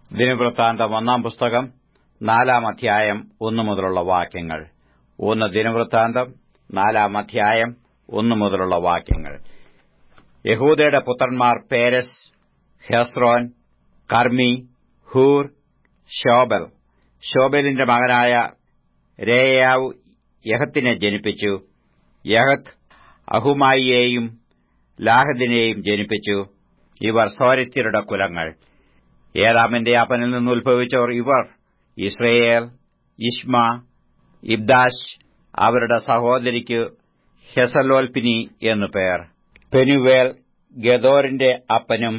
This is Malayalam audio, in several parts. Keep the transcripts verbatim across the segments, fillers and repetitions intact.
ദിനവൃത്താന്തം ഒന്നാം പുസ്തകം നാലാം അധ്യായം ഒന്നു മുതലുള്ള വാക്യങ്ങൾ. ഒന്ന് ദിനവൃത്താന്തം നാലാം അധ്യായം ഒന്നു മുതലുള്ള വാക്യങ്ങൾ. യഹൂദയുടെ പുത്രന്മാർ Perez, Hezron, Carmi, Hur, Shobal. ശോബലിന്റെ മകനായ രേയാവ് യഹത്തിനെ ജനിപ്പിച്ചു. യഹത്ത് അഹുമായിയെയും ലാഹദിനെയും ജനിപ്പിച്ചു. ഇവർ സോരത്യരുടെ കുലങ്ങൾ. ഏലാമിന്റെ അപ്പനിൽ നിന്ന് ഉത്ഭവിച്ചവർ ഇവർ: ഇസ്രയേൽ, ഇശ്മ, ഇബ്ദാശ്. അവരുടെ സഹോദരിക്ക് ഹെസലോൽപിനി എന്നു പേർ. പെനുവേൽ ഗെദോറിന്റെ അപ്പനും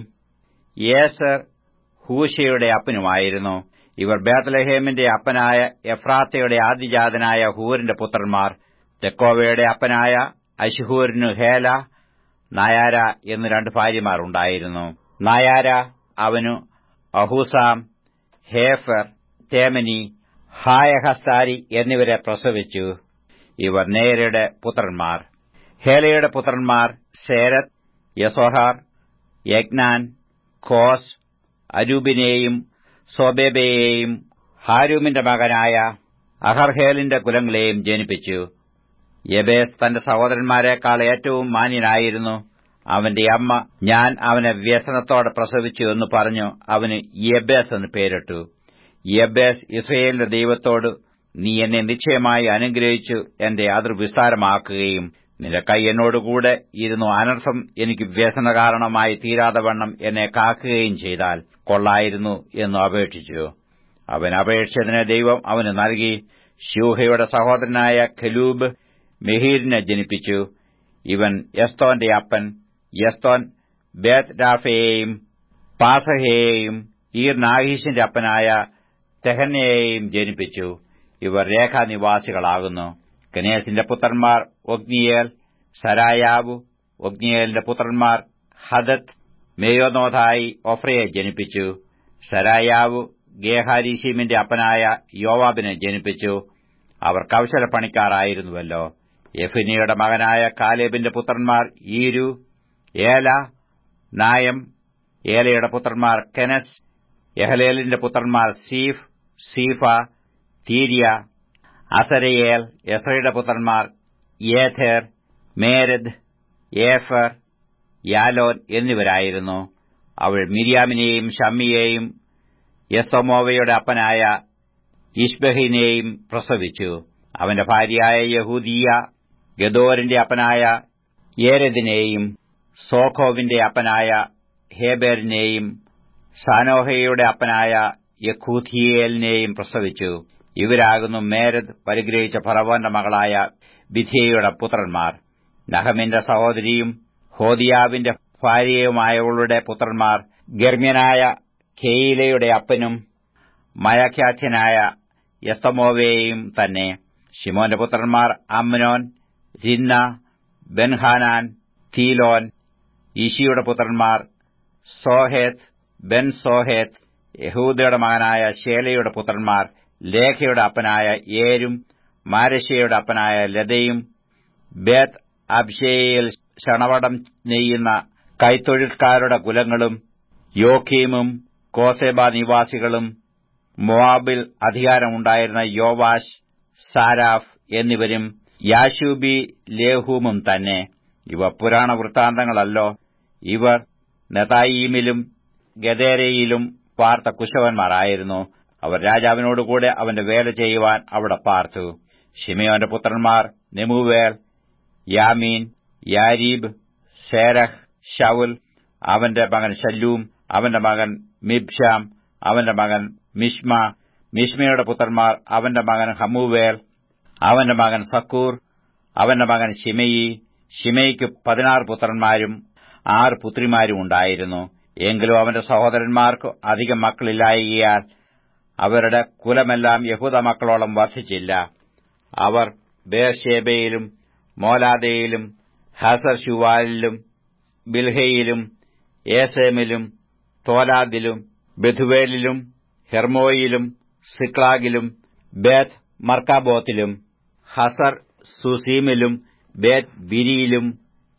യേസർ ഹൂശയുടെ അപ്പനുമായിരുന്നു. ഇവർ ബേത്ത്ലേഹേമിന്റെ അപ്പനായ എഫ്രാത്തയുടെ ആദ്യജാതനായ ഹൂരിന്റെ പുത്രന്മാർ. തെക്കോവയുടെ അപ്പനായ അശ്ഹൂരിനു ഹേല, നായാര എന്ന് രണ്ട് ഭാര്യമാർ ഉണ്ടായിരുന്നു. നായാര അവനു അഹൂസാം, ഹേഫർ, തേമനി, ഹായഹസ്താരി എന്നിവരെ പ്രസവിച്ചു. ഇവർ നേരയുടെ പുത്രന്മാർ. ഹേലയുടെ പുത്രന്മാർ സേരത്ത്, യസോഹാർ, യഗ്നാൻ, കോസ്, അരൂബിനെയും സോബേബയെയും ഹാരൂമിന്റെ മകനായ അഹർഹേലിന്റെ കുലങ്ങളെയും ജനിപ്പിച്ചു. യബേസ് തന്റെ സഹോദരന്മാരെക്കാൾ ഏറ്റവും മാന്യനായിരുന്നു. അവന്റെ അമ്മ ഞാൻ അവനെ വ്യസനത്തോടെ പ്രസവിച്ചു എന്ന് പറഞ്ഞു അവന് യബേസ് എന്ന് പേരിട്ടു. യബേസ് ഇസ്രയേലിന്റെ ദൈവത്തോട്, നീ എന്നെ നിശ്ചയമായി അനുഗ്രഹിച്ചു എന്റെ അതിർ വിസ്താരമാക്കുകയും നിന്റെ കൈ എന്നോടുകൂടെ ഇരുന്നു അനർത്ഥം എനിക്ക് വ്യസന കാരണമായി തീരാതവണ്ണം എന്നെ കാക്കുകയും ചെയ്താൽ കൊള്ളായിരുന്നു എന്ന് അപേക്ഷിച്ചു. അവൻ അപേക്ഷിച്ചതിനെ ദൈവം അവന് നൽകി. ശൂഹയുടെ സഹോദരനായ ഖലൂബ് മെഹീരിനെ ജനിപ്പിച്ചു. ഇവൻ എസ്തോന്റെ അപ്പൻ. എസ്തോൻ ബേത്ത് രാഫയെയും പാസഹയെയും ഈർ നാഹീഷിന്റെ അപ്പനായ തെഹനയെയും ജനിപ്പിച്ചു. ഇവർ രേഖാനിവാസികളാകുന്നു. കെനേസിന്റെ പുത്രന്മാർ ഒഗ്നിയേൽ, സരായാവു. ഒഗ്നിയേലിന്റെ പുത്രന്മാർ ഹദത്ത്, മേയോനോഥായി ഒഫ്രയെ ജനിപ്പിച്ചു. സരായാവു ഗേഹാരീശീമിന്റെ അപ്പനായ യോവാബിനെ ജനിപ്പിച്ചു. അവർ കൗശലപ്പണിക്കാരായിരുന്നുവല്ലോ. യെഫുന്നിയുടെ മകനായ കാലേബിന്റെ പുത്രന്മാർ ഈരു, ഏല, നായം. ഏലയുടെ പുത്രന്മാർ കെനസ്. യഹലേലിന്റെ പുത്രന്മാർ സീഫ്, സീഫ, തീര്യ, അസരയേൽ. എസ്രയുടെ പുത്രന്മാർ യേഥേർ, മേരദ്, ഏഫർ, യാലോൻ എന്നിവരായിരുന്നു. അവൾ മിര്യാമിനെയും ഷമ്മിയെയും യെസ്തോമോവയുടെ അപ്പനായ ഇശ്ബഹിനെയും പ്രസവിച്ചു. അവന്റെ ഭാര്യയായ യഹൂദീയ ഗെദോരിന്റെ അപ്പനായ യേരെദിനെയും സോഖോവിന്റെ അപ്പനായ ഹേബെരിനെയും സാനോഹയുടെ അപ്പനായ യഖൂഥിയേലിനെയും പ്രസവിച്ചു. ഇവരാകുന്നു മേരദ് പരിഗ്രഹിച്ച ഫറവോന്റെ മകളായ ബിഥിയയുടെ പുത്രന്മാർ. നഹമിന്റെ സഹോദരിയും ഹോദിയാവിന്റെ ഭാര്യയുമായവളുടെ പുത്രന്മാർ ഗർമ്മ്യനായ കെയിലയുടെ അപ്പനും മയഖ്യാഥ്യനായ എസ്തമോവയെയും തന്നെ. ശിമോന്റെ പുത്രന്മാർ അമ്നോൻ, രിന്ന, ബെൻഹാനാൻ, തീലോൻ. ഈശിയുടെ പുത്രന്മാർ സോഹേത്ത്, ബെൻ സോഹേത്ത്. യഹൂദയുടെ മകനായ ശേലയുടെ പുത്രന്മാർ ലേഖയുടെ അപ്പനായ ഏരും മാരശ്യയുടെ അപ്പനായ ലതയും. ബേത്ത് അബ്ഷേയിൽ ശണവടം നെയ്യുന്ന കൈത്തൊഴിൽക്കാരുടെ കുലങ്ങളും. യോക്കീമും കോസേബ നിവാസികളും. മോവാബിൽ അധികാരമുണ്ടായിരുന്ന യോവാശ്, സാരാഫ് എന്നിവരും യാശൂബി ലേഹൂമും തന്നെ. ഇവ പുരാണ വൃത്താന്തങ്ങളല്ലോ. ഇവർ നെതായീമിലും ഗദേരയിലും പാർത്ത കുശവന്മാരായിരുന്നു. അവർ രാജാവിനോടുകൂടെ അവന്റെ വേല ചെയ്യുവാൻ അവിടെ പാർത്തു. ശിമെയോന്റെ പുത്രന്മാർ നെമൂവേൽ, യാമീൻ, യാരീബ്, സേരഹ്, ശൌൽ. അവന്റെ മകൻ ശല്ലൂം. അവന്റെ മകൻ മിബ്ശാം. അവന്റെ മകൻ മിഷ്മ. മിഷ്മയുടെ പുത്രന്മാർ അവന്റെ മകൻ ഹമൂവേൽ, അവന്റെ മകൻ സക്കൂർ, അവന്റെ മകൻ ശിമെയി. ശിമെയിക്ക് പതിനാറ് പുത്രന്മാരും ആറ് പുത്രിമാരും ഉണ്ടായിരുന്നു. എങ്കിലും അവന്റെ സഹോദരന്മാർക്ക് അധികം മക്കളില്ലായകയാൽ അവരുടെ കുലമെല്ലാം യഹൂദ മക്കളോളം വർദ്ധിച്ചില്ല. അവർ ബേർഷേബയിലും മോലാദയിലും ഹസർ ശുവാലിലും ബിൽഹയിലും ഏസേമിലും തോലാദിലും ബെഥുവേലിലും ഹെർമോയിലും സിക്ലാഗിലും ബേത്ത് മർക്കാബോത്തിലും ഹസർ സുസീമിലും ബേത്ത് ബിരിയിലും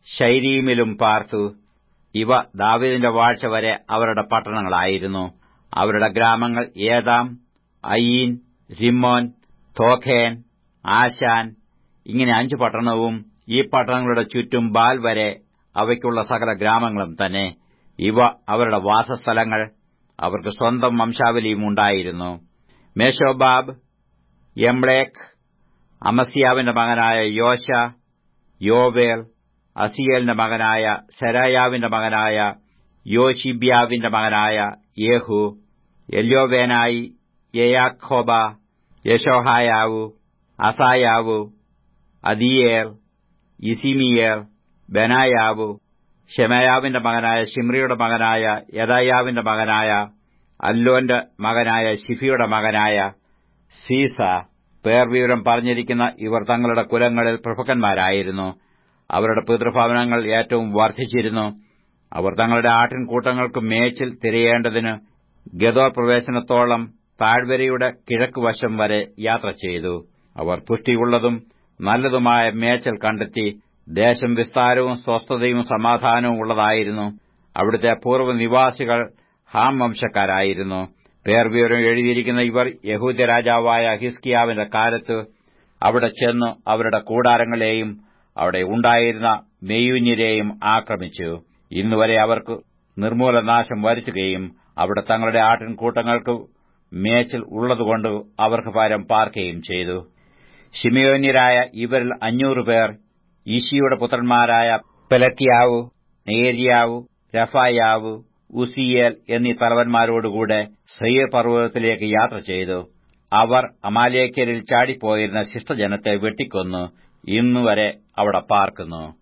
ശൈരീമിലും പാർത്തു. ഇവ ദാവീദിന്റെ വാഴ്ച വരെ അവരുടെ പട്ടണങ്ങളായിരുന്നു. അവരുടെ ഗ്രാമങ്ങൾ ഏതാം, അയീൻ, രിമ്മോൻ, തോഖേൻ, ആശാൻ, ഇങ്ങനെ അഞ്ചു പട്ടണവും ഈ പട്ടണങ്ങളുടെ ചുറ്റും ബാൽ വരെ അവയ്ക്കുള്ള സകല ഗ്രാമങ്ങളും തന്നെ. ഇവ അവരുടെ വാസസ്ഥലങ്ങൾ. അവർക്ക് സ്വന്തം വംശാവലിയും ഉണ്ടായിരുന്നു. മേശോബാബ്, യംളേക്ക്, അമസ്യാവിന്റെ മകനായ യോശ, യോവേൽ, അസിയേലിന്റെ മകനായ സെരായാവിന്റെ മകനായ യോശിബ്യാവിന്റെ മകനായ യേഹു, എല്യോവേനായി, യെയാഖോബ, യശോഹായാവു, അസായാവു, അദീയേൽ, യിസിമിയേൽ, ബെനായാവു, ശെമയാവിന്റെ മകനായ ശിമ്രിയുടെ മകനായ യെദായാവിന്റെ മകനായ അല്ലോന്റെ മകനായ ശിഫിയുടെ മകനായ സീസ. പേർവിവരം പറഞ്ഞിരിക്കുന്ന ഇവർ തങ്ങളുടെ കുലങ്ങളിൽ പ്രഭുക്കന്മാരായിരുന്നു. അവരുടെ പിതൃഭവനങ്ങൾ ഏറ്റവും വർദ്ധിച്ചിരുന്നു. അവർ തങ്ങളുടെ ആട്ടിൻകൂട്ടങ്ങൾക്ക് മേച്ചിൽ തിരയേണ്ടതിന് ഗദോർ പ്രവേശനത്തോളം താഴ്വരയുടെ കിഴക്കുവശം വരെ യാത്ര ചെയ്തു. അവർ പുഷ്ടിയുള്ളതും നല്ലതുമായ മേച്ചൽ കണ്ടെത്തി. ദേശം വിസ്താരവും സ്വസ്ഥതയും സമാധാനവും ഉള്ളതായിരുന്നു. അവിടുത്തെ പൂർവ്വനിവാസികൾ ഹാം വംശക്കാരായിരുന്നു. പേർവിവരം എഴുതിയിരിക്കുന്ന ഇവർ യഹൂദ്യ രാജാവായ ഹിസ്കിയാവിന്റെ കാലത്ത് അവിടെ ചെന്നു അവരുടെ കൂടാരങ്ങളെയും അവിടെ ഉണ്ടായിരുന്ന മെയ്യൂന്യരെയും ആക്രമിച്ചു. ഇന്നുവരെ അവർക്ക് നിർമ്മൂലനാശം വരുത്തുകയും അവിടെ തങ്ങളുടെ ആട്ടിൻകൂട്ടങ്ങൾക്ക് മേച്ചിൽ ഉള്ളതുകൊണ്ട് അവർക്ക് പകരം പാർക്കുകയും ചെയ്തു. ശിമയോന്യരായ ഇവരിൽ അഞ്ഞൂറ് പേർ യിശിയുടെ പുത്രന്മാരായ പെലത്യാവു, നേര്യാവു, രഫായാവു, ഉസിയേൽ എന്നീ തലവന്മാരോടുകൂടെ സെയീർ പർവ്വതത്തിലേക്ക് യാത്ര ചെയ്തു. അവർ അമാലേക്യരിൽ ചാടിപ്പോയിരുന്ന ശിഷ്ടജനത്തെ വെട്ടിക്കൊന്നു ഇന്നുവരെ അവിടെ പാർക്കുന്നു.